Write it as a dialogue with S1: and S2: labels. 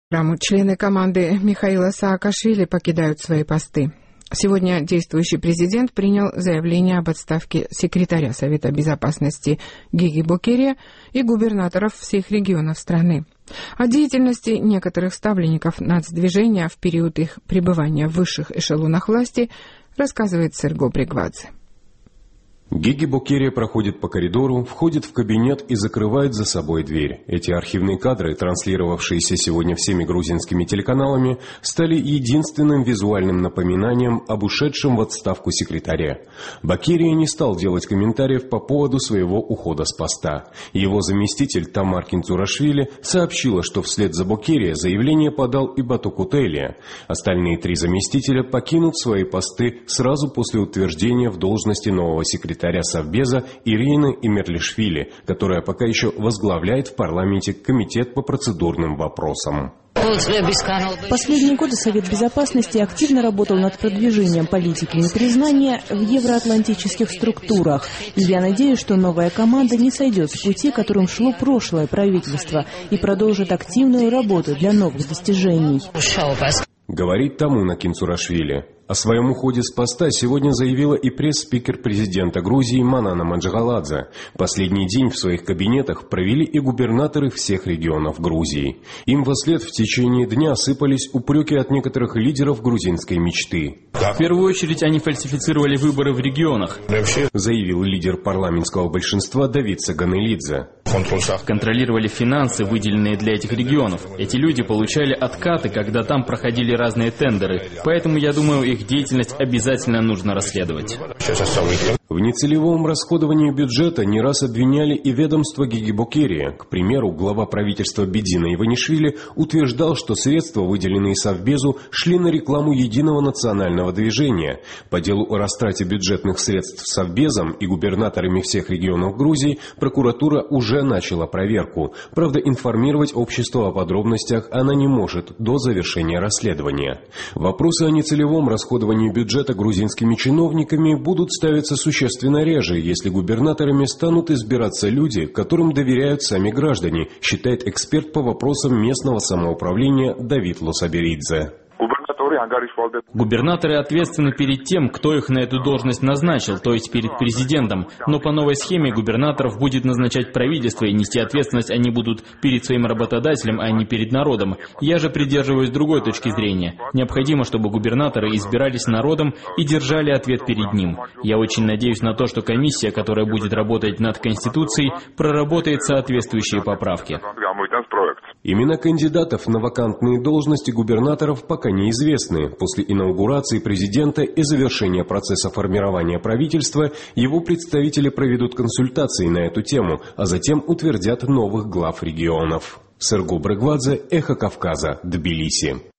S1: Члены команды Михаила Саакашвили покидают свои посты. Сегодня действующий президент принял заявление об отставке секретаря Совета Безопасности Гиги Бокерия и губернаторов всех регионов страны. О деятельности некоторых ставленников нацдвижения в период их пребывания в высших эшелонах власти рассказывает Серго Брегвадзе.
S2: Гиги Бокерия проходит по коридору, входит в кабинет и закрывает за собой дверь. Эти архивные кадры, транслировавшиеся сегодня всеми грузинскими телеканалами, стали единственным визуальным напоминанием об ушедшем в отставку секретаре. Бокерия не стал делать комментариев по поводу своего ухода с поста. Его заместитель Тамар Кинцурашвили сообщила, что вслед за Бокерия заявление подал и Бату Кутелия. Остальные три заместителя покинут свои посты сразу после утверждения в должности нового секретаря Совбеза Ирины Имерлишвили, которая пока еще возглавляет в парламенте комитет по процедурным вопросам.
S3: Последние годы Совет Безопасности активно работал над продвижением политики непризнания в евроатлантических структурах. И я надеюсь, что новая команда не сойдет с пути, которым шло прошлое правительство, и продолжит активную работу для новых достижений.
S2: Говорит Тамуна Кинцурашвили. О своем уходе с поста сегодня заявила и пресс-спикер президента Грузии Манана Маджгаладзе. Последний день в своих кабинетах провели и губернаторы всех регионов Грузии. Им вслед в течение дня сыпались упреки от некоторых лидеров грузинской мечты.
S4: В первую очередь они фальсифицировали выборы в регионах,
S2: заявил лидер парламентского большинства Давид Саганелидзе.
S4: Контролировали финансы, выделенные для этих регионов. Эти люди получали откаты, когда там проходили разные тендеры. Поэтому, я думаю, их деятельность обязательно нужно расследовать.
S2: В нецелевом расходовании бюджета не раз обвиняли и ведомство Гиги Бокерия. К примеру, глава правительства Бедина Иванишвили утверждал, что средства, выделенные Совбезу, шли на рекламу единого национального движения. По делу о растрате бюджетных средств Совбезом и губернаторами всех регионов Грузии прокуратура уже начала проверку. Правда, информировать общество о подробностях она не может до завершения расследования. Вопросы о нецелевом расходовании бюджета грузинскими чиновниками будут ставиться существенно реже, если губернаторами станут избираться люди, которым доверяют сами граждане, считает эксперт по вопросам местного самоуправления Давид Лосаберидзе.
S4: Губернаторы ответственны перед тем, кто их на эту должность назначил, то есть перед президентом. Но по новой схеме губернаторов будет назначать правительство, и нести ответственность они будут перед своим работодателем, а не перед народом. Я же придерживаюсь другой точки зрения. Необходимо, чтобы губернаторы избирались народом и держали ответ перед ним. Я очень надеюсь на то, что комиссия, которая будет работать над Конституцией, проработает соответствующие поправки.
S2: Имена кандидатов на вакантные должности губернаторов пока неизвестны. После инаугурации президента и завершения процесса формирования правительства его представители проведут консультации на эту тему, а затем утвердят новых глав регионов. Серго Брегвадзе, Эхо Кавказа, Тбилиси.